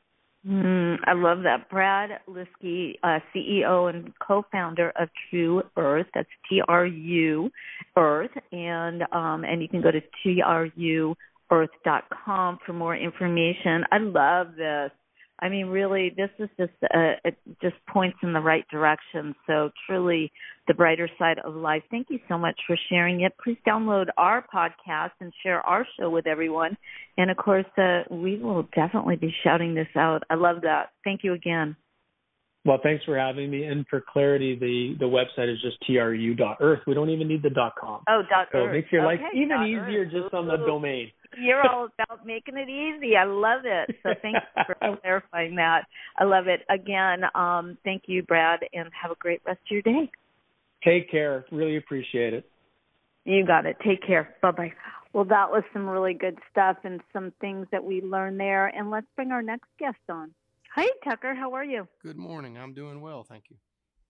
Mm, I love that. Brad Liskey, uh, C E O and co-founder of True Earth. That's T R U Earth. And um, and you can go to T R U earth dot com for more information. I love this. I mean, really, this is just uh, it just points in the right direction. So truly the brighter side of life. Thank you so much for sharing it. Please download our podcast and share our show with everyone. And, of course, uh, we will definitely be shouting this out. I love that. Thank you again. Well, thanks for having me. And for clarity, the, the website is just T R U dot earth. We don't even need the .com. Oh, dot so earth. it makes your okay, life even dot easier earth. just on the domain. You're all about making it easy. I love it. So thank you for clarifying that. I love it. Again, um, thank you, Brad, and have a great rest of your day. Take care. Really appreciate it. You got it. Take care. Bye-bye. Well, that was some really good stuff and some things that we learned there. And let's bring our next guest on. Hi, Tucker. How are you? Good morning. I'm doing well. Thank you.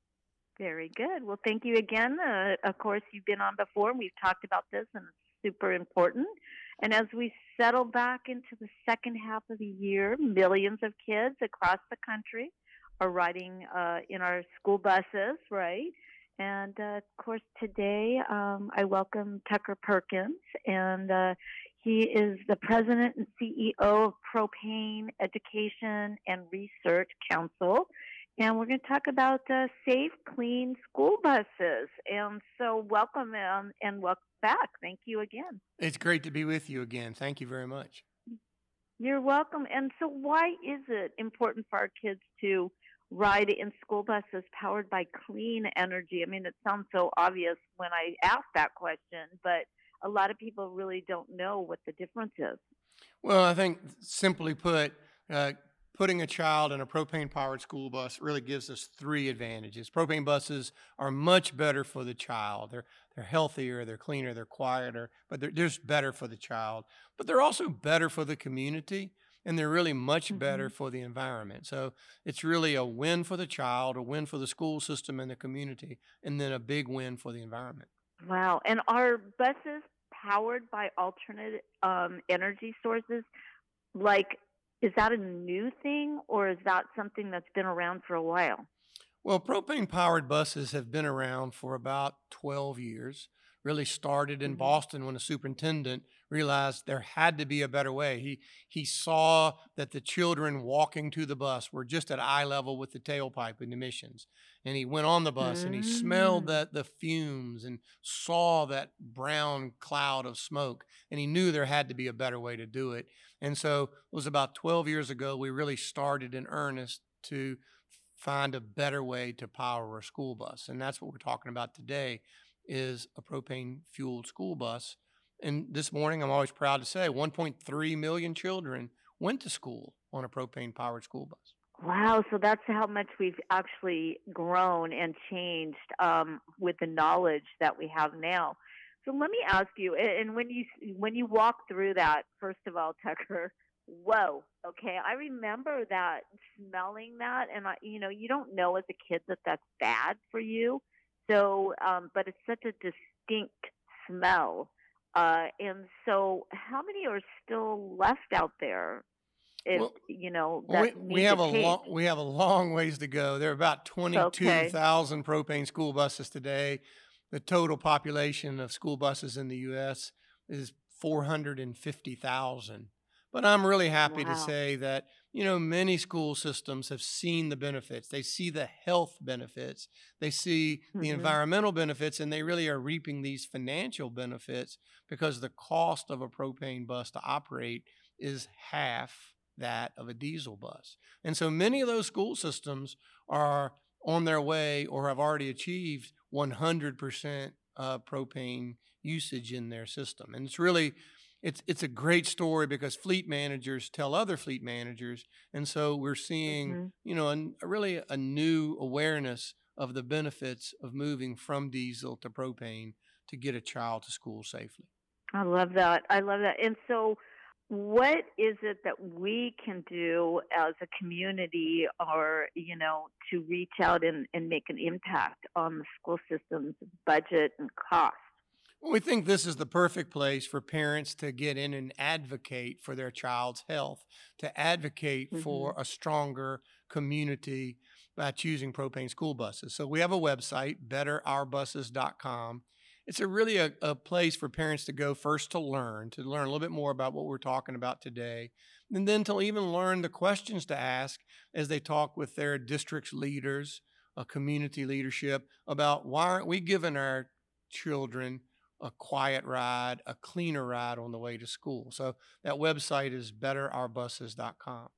Very good. Well, thank you again. Uh, of course, you've been on before. And we've talked about this, and it's super important. And as we settle back into the second half of the year, millions of kids across the country are riding uh, in our school buses, right? And, uh, of course, today um, I welcome Tucker Perkins, and uh, he is the president and C E O of Propane Education and Research Council. And we're going to talk about uh, safe, clean school buses. And so welcome um, and welcome back. Thank you again. It's great to be with you again. Thank you very much. You're welcome. And so why is it important for our kids to ride in school buses powered by clean energy? I mean, it sounds so obvious when I ask that question, but a lot of people really don't know what the difference is. Well, I think simply put, uh, putting a child in a propane-powered school bus really gives us three advantages. Propane buses are much better for the child. They're they're healthier, they're cleaner, they're quieter, but they're just better for the child. But they're also better for the community, and they're really much mm-hmm. better for the environment. So it's really a win for the child, a win for the school system and the community, and then a big win for the environment. Wow. And are buses powered by alternate um, energy sources? Like, is that a new thing, or is that something that's been around for a while? Well, propane-powered buses have been around for about twelve years. Really started in mm-hmm. Boston when a superintendent realized there had to be a better way. He he saw that the children walking to the bus were just at eye level with the tailpipe and emissions. And he went on the bus mm-hmm. and he smelled that the fumes and saw that brown cloud of smoke. And he knew there had to be a better way to do it. And so it was about twelve years ago we really started in earnest to find a better way to power a school bus. And that's what we're talking about today, is a propane-fueled school bus. And this morning, I'm always proud to say, one point three million children went to school on a propane-powered school bus. Wow, so that's how much we've actually grown and changed um, with the knowledge that we have now. So let me ask you, and when you when you walk through that, first of all, Tucker, whoa, okay, I remember that, smelling that, and I, you know, you don't know as a kid that that's bad for you. So, um, but it's such a distinct smell. Uh, and so how many are still left out there? If, well, you know, that we, we have a long, we have a long ways to go. There are about twenty-two thousand okay. propane school buses today. The total population of school buses in the U S is four hundred fifty thousand. But I'm really happy wow. to say that, you know, many school systems have seen the benefits. They see the health benefits. They see mm-hmm. the environmental benefits, and they really are reaping these financial benefits because the cost of a propane bus to operate is half that of a diesel bus. And so many of those school systems are on their way or have already achieved one hundred percent uh, propane usage in their system. And it's really It's it's a great story because fleet managers tell other fleet managers, and so we're seeing, mm-hmm. you know, a, really a new awareness of the benefits of moving from diesel to propane to get a child to school safely. I love that. I love that. And so what is it that we can do as a community or, you know, to reach out and, and make an impact on the school system's budget and cost? We think this is the perfect place for parents to get in and advocate for their child's health, to advocate mm-hmm. for a stronger community by choosing propane school buses. So we have a website, better our buses dot com. It's a really a, a place for parents to go first to learn, to learn a little bit more about what we're talking about today, and then to even learn the questions to ask as they talk with their district's leaders, a community leadership, about why aren't we giving our children a quiet ride, a cleaner ride on the way to school. So that website is better our buses dot com.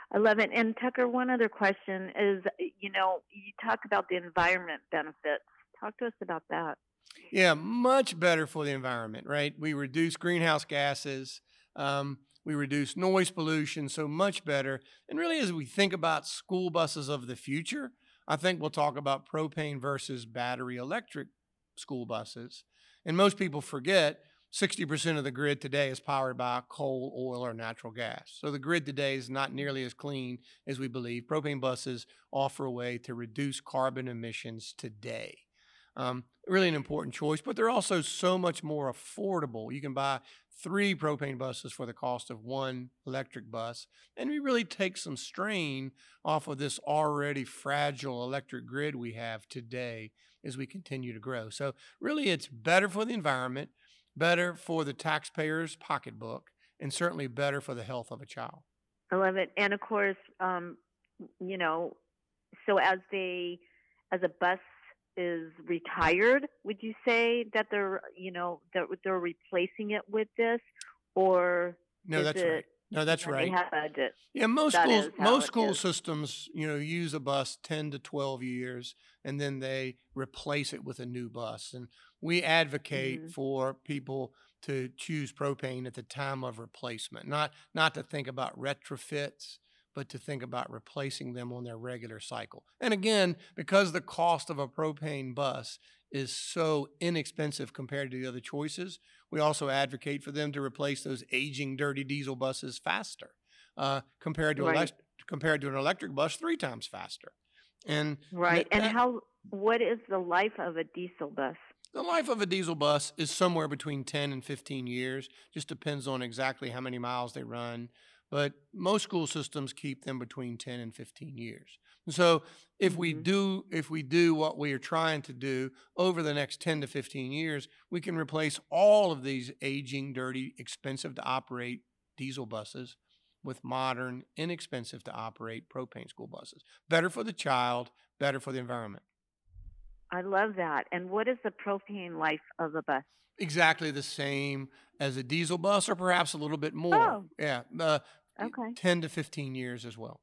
I love it. And Tucker, one other question is, you know, you talk about the environment benefits. Talk to us about that. Yeah, much better for the environment, right? We reduce greenhouse gases. Um, we reduce noise pollution, so much better. And really, as we think about school buses of the future, I think we'll talk about propane versus battery electric school buses. And most people forget sixty percent of the grid today is powered by coal, oil, or natural gas. So the grid today is not nearly as clean as we believe. Propane buses offer a way to reduce carbon emissions today. Um, really an important choice, but they're also so much more affordable. You can buy three propane buses for the cost of one electric bus, and we really take some strain off of this already fragile electric grid we have today as we continue to grow. So really it's better for the environment, better for the taxpayer's pocketbook, and certainly better for the health of a child. I love it. And of course, um, you know, so as they, as a bus is retired, would you say that they're, you know, that they're replacing it with this, or no? That's it, right. No, that's right. They have budget? Yeah, most that schools, most school is. systems, you know, use a bus ten to twelve years, and then they replace it with a new bus. And we advocate mm-hmm. for people to choose propane at the time of replacement, not not to think about retrofits, but to think about replacing them on their regular cycle. And again, because the cost of a propane bus is so inexpensive compared to the other choices, we also advocate for them to replace those aging, dirty diesel buses faster, uh, compared to right. elect- compared to an electric bus three times faster. And right. That, and how? What is the life of a diesel bus? The life of a diesel bus is somewhere between ten and fifteen years. Just depends on exactly how many miles they run. But most school systems keep them between ten and fifteen years. And so if we do if we do what we are trying to do over the next ten to fifteen years, we can replace all of these aging, dirty, expensive to operate diesel buses with modern, inexpensive to operate propane school buses. Better for the child, better for the environment. I love that. And what is the propane life of a bus? Exactly the same as a diesel bus, or perhaps a little bit more. Oh. Yeah. Uh, Okay. ten to fifteen years as well.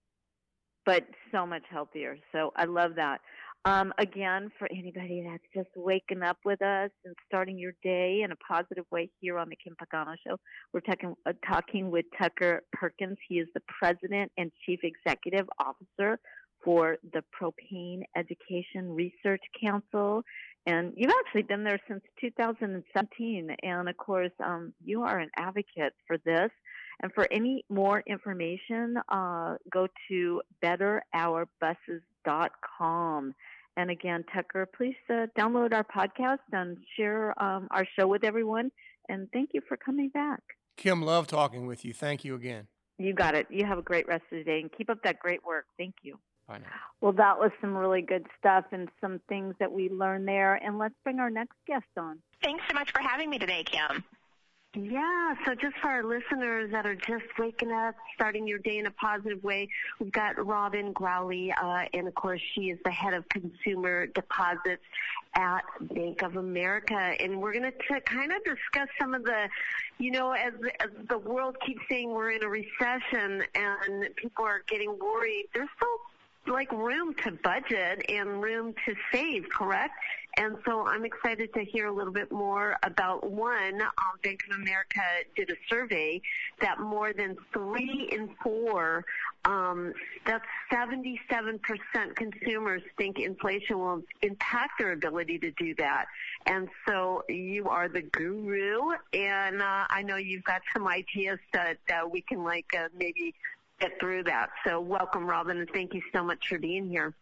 But so much healthier. So I love that. Um, again, for anybody that's just waking up with us and starting your day in a positive way here on the Kim Pagano Show, we're talking, uh, talking with Tucker Perkins. He is the President and Chief Executive Officer for the Propane Education Research Council. And you've actually been there since two thousand seventeen. And, of course, um, you are an advocate for this. And for any more information, uh, go to better our buses dot com. And again, Tucker, please uh, download our podcast and share um, our show with everyone. And thank you for coming back. Kim, love talking with you. Thank you again. You got it. You have a great rest of the day and keep up that great work. Thank you. Bye now. Well, that was some really good stuff and some things that we learned there. And let's bring our next guest on. Thanks so much for having me today, Kim. Yeah, so just for our listeners that are just waking up, starting your day in a positive way, we've got Robin Growley, uh, and of course she is the head of consumer deposits at Bank of America. And we're going to kind of discuss some of the, you know, as, as the world keeps saying we're in a recession and people are getting worried, there's still like room to budget and room to save, correct? And so I'm excited to hear a little bit more about one. Um, Bank of America did a survey that more than three in four, um, that's seventy-seven percent consumers think inflation will impact their ability to do that. And so you are the guru, and uh, I know you've got some ideas that uh, we can like uh, maybe get through that. So welcome, Robin, and thank you so much for being here.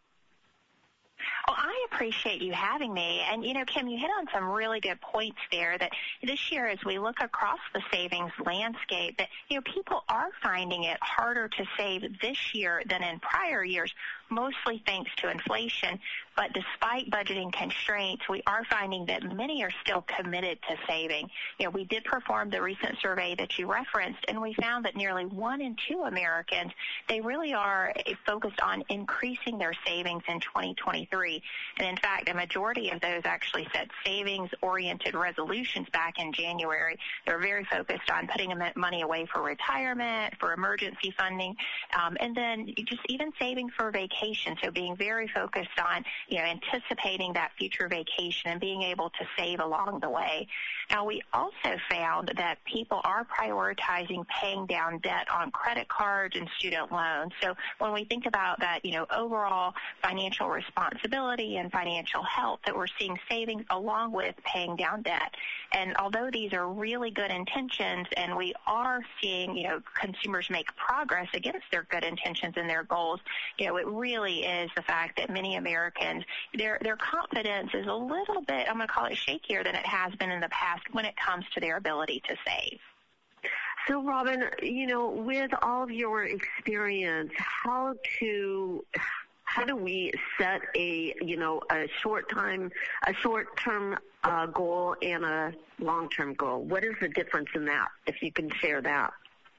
Well, I appreciate you having me. And, you know, Kim, you hit on some really good points there that this year as we look across the savings landscape, that, you know, people are finding it harder to save this year than in prior years, mostly thanks to inflation. But despite budgeting constraints, we are finding that many are still committed to saving. You know, we did perform the recent survey that you referenced, and we found that nearly one in two Americans, they really are focused on increasing their savings in twenty twenty-three. country. And in fact, a majority of those actually set savings-oriented resolutions back in January. They're very focused on putting money away for retirement, for emergency funding, um, and then just even saving for vacation. So being very focused on, you know, anticipating that future vacation and being able to save along the way. Now, we also found that people are prioritizing paying down debt on credit cards and student loans. So when we think about that, you know, overall financial responsibility and financial health, that we're seeing savings along with paying down debt. And although these are really good intentions, and we are seeing, you know, consumers make progress against their good intentions and their goals, you know, it really is the fact that many Americans, their their confidence is a little bit, I'm going to call it shakier than it has been in the past when it comes to their ability to save. So, Robin, you know, with all of your experience, how to how do we set a, you know, a short time, a short term uh, goal and a long term goal? What is the difference in that, if you can share that?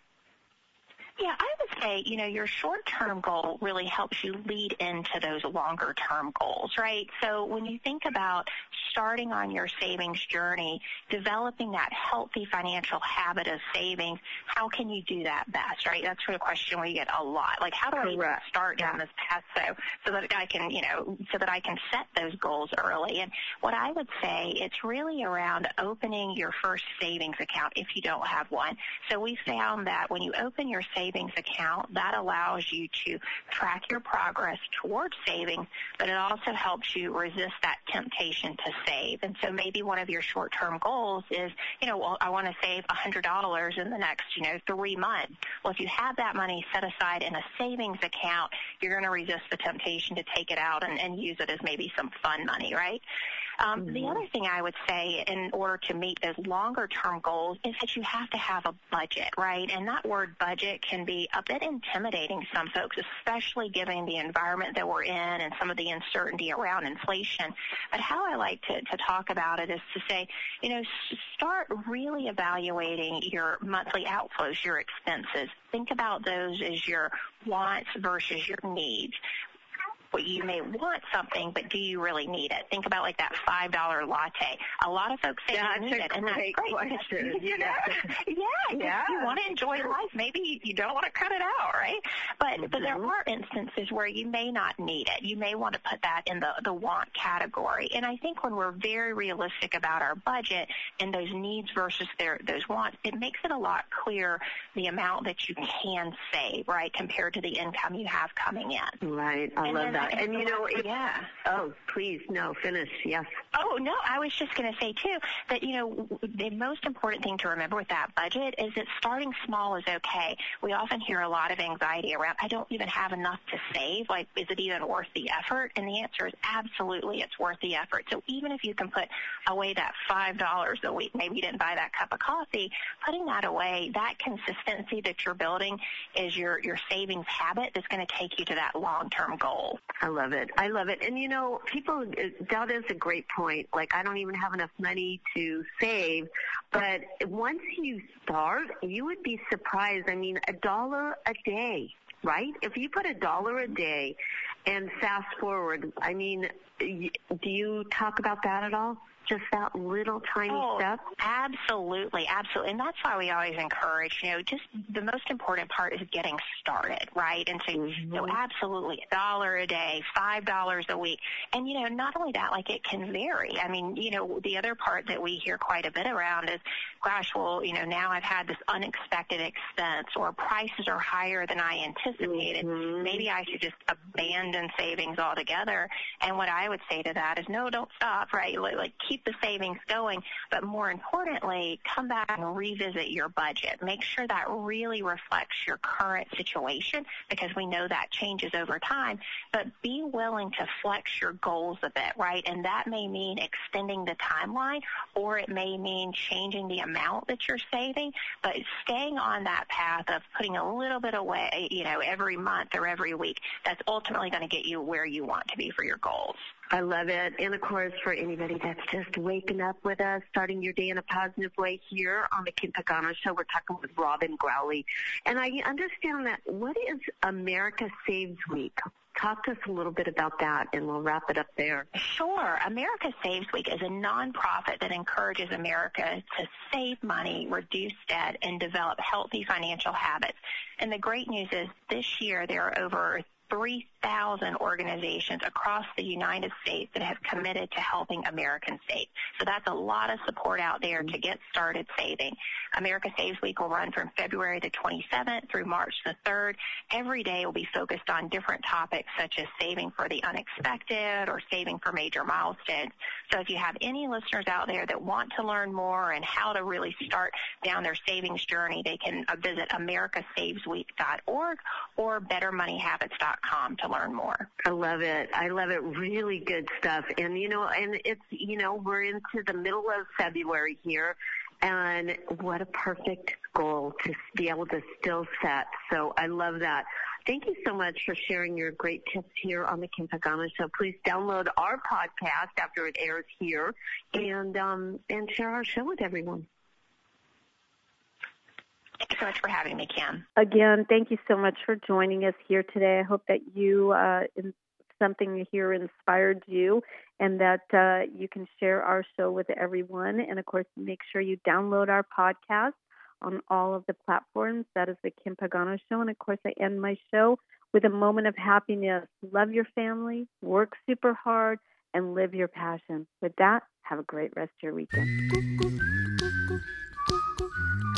Yeah, I would say, you know, your short-term goal really helps you lead into those longer-term goals, right? So when you think about starting on your savings journey, developing that healthy financial habit of savings, how can you do that best, right? That's sort of a question we get a lot. Like, how do I even start down this path so, so that I can, you know, so that I can set those goals early? And what I would say, it's really around opening your first savings account if you don't have one. So we found that when you open your savings savings account, that allows you to track your progress towards savings, but it also helps you resist that temptation to save. And so maybe one of your short-term goals is, you know, well, I want to save one hundred dollars in the next, you know, three months. Well, if you have that money set aside in a savings account, you're going to resist the temptation to take it out and, and use it as maybe some fun money, right? Um, mm-hmm. The other thing I would say in order to meet those longer-term goals is that you have to have a budget, right? And that word budget can be a bit intimidating to some folks, especially given the environment that we're in and some of the uncertainty around inflation. But how I like to, to talk about it is to say, you know, start really evaluating your monthly outflows, your expenses. Think about those as your wants versus your needs. Well, you may want something, but do you really need it? Think about like that five dollar latte. A lot of folks say yeah, they need it, and that's great. Question. You know, yeah, yeah. You want to enjoy life. Maybe you don't want to cut it out, right? But mm-hmm. but there are instances where you may not need it. You may want to put that in the, the want category. And I think when we're very realistic about our budget and those needs versus their those wants, it makes it a lot clearer the amount that you can save, right, compared to the income you have coming in. Right. I and love that. And, you know, it, yeah. Oh, please, no, finish, yes. Oh, no, I was just going to say, too, that, you know, the most important thing to remember with that budget is that starting small is okay. We often hear a lot of anxiety around, I don't even have enough to save. Like, is it even worth the effort? And the answer is absolutely it's worth the effort. So even if you can put away that five dollars a week, maybe you didn't buy that cup of coffee, putting that away, that consistency that you're building is your, your savings habit that's going to take you to that long-term goal. I love it. I love it. And, you know, people, that is a great point. Like, I don't even have enough money to save. But once you start, you would be surprised. I mean, a dollar a day, right? If you put a dollar a day and fast forward, I mean, do you talk about that at all? Just that little tiny oh, step? Absolutely, absolutely. And that's why we always encourage, you know, just the most important part is getting started, right? And so, mm-hmm. so absolutely, a dollar a day, five dollars a week. And, you know, not only that, like it can vary. I mean, you know, the other part that we hear quite a bit around is, gosh, well, you know, now I've had this unexpected expense or prices are higher than I anticipated. Mm-hmm. Maybe I should just abandon savings altogether. And what I would say to that is, no, don't stop, right? Like, like keep Keep the savings going, but more importantly, come back and revisit your budget. Make sure that really reflects your current situation because we know that changes over time, but be willing to flex your goals a bit, right? And that may mean extending the timeline or it may mean changing the amount that you're saving, but staying on that path of putting a little bit away, you know, every month or every week, that's ultimately going to get you where you want to be for your goals. I love it. And, of course, for anybody that's just waking up with us, starting your day in a positive way here on the Kim Pagano Show, we're talking with Robin Growley. And I understand that what is America Saves Week? Talk to us a little bit about that, and we'll wrap it up there. Sure. America Saves Week is a nonprofit that encourages America to save money, reduce debt, and develop healthy financial habits. And the great news is this year there are over three thousand organizations across the United States that have committed to helping Americans save. So that's a lot of support out there to get started saving. America Saves Week will run from February the twenty-seventh through March the third. Every day will be focused on different topics such as saving for the unexpected or saving for major milestones. So if you have any listeners out there that want to learn more and how to really start down their savings journey, they can visit america saves week dot org or better money habits dot com to learn more. I love it. I love it. Really good stuff. And, you know, and it's, you know, we're into the middle of February here, and what a perfect goal to be able to still set. So I love that. Thank you so much for sharing your great tips here on the Kim Pagano Show. Please download our podcast after it airs here and, um, and share our show with everyone. Thank you so much for having me, Kim. Again, thank you so much for joining us here today. I hope that you, uh, in, something here inspired you, and that uh, you can share our show with everyone. And, of course, make sure you download our podcast on all of the platforms. That is the Kim Pagano Show. And, of course, I end my show with a moment of happiness. Love your family, work super hard, and live your passion. With that, have a great rest of your weekend.